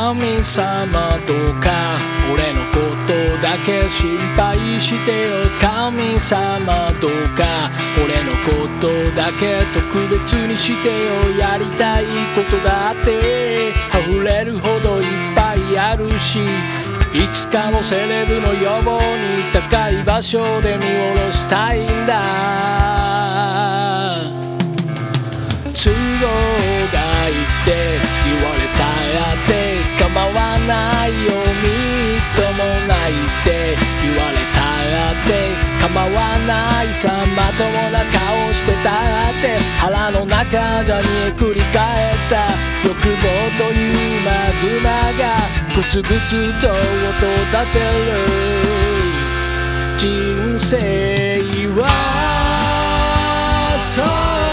神様どうか俺のことだけ心配してよ。神様どうか俺のことだけ特別にしてよ。やりたいことだって溢れるほどいっぱいあるし、いつかのセレブのように高い場所で見下ろしたいんだ。都合がいいって言われたって構わないよ。みっともないって言われたって構わないさ。まともな顔してたって腹の中じゃ煮えくり返った欲望というマグマがグツグツと音立てる。人生はそう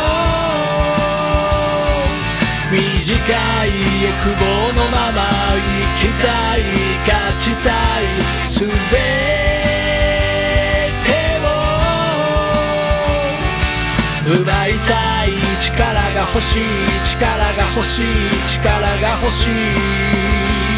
短い欲望のまま生きたい勝ちたいすべてを奪いたい。力が欲しい力が欲しい力が欲しい。